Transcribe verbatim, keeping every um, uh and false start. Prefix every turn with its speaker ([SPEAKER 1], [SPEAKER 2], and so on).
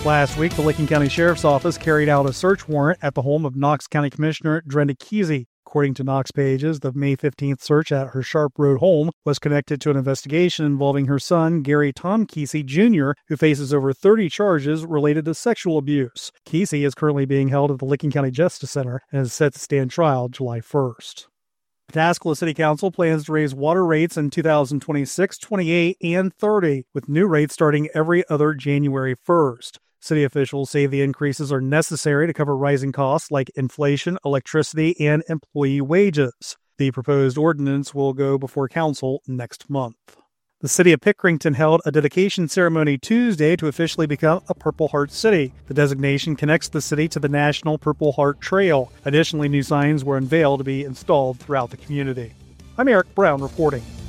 [SPEAKER 1] Last week, the Licking County Sheriff's Office carried out a search warrant at the home of Knox County Commissioner Drenda Kesey. According to Knox Pages, the May fifteenth search at her Sharp Road home was connected to an investigation involving her son, Gary Tom Kesey Junior, who faces over thirty charges related to sexual abuse. Kesey is currently being held at the Licking County Justice Center and is set to stand trial July first. Pataskala City Council plans to raise water rates in two thousand twenty-six, twenty-eight, and thirty, with new rates starting every other January first. City officials say the increases are necessary to cover rising costs like inflation, electricity, and employee wages. The proposed ordinance will go before council next month. The city of Pickerington held a dedication ceremony Tuesday to officially become a Purple Heart City. The designation connects the city to the National Purple Heart Trail. Additionally, new signs were unveiled to be installed throughout the community. I'm Eric Brown reporting.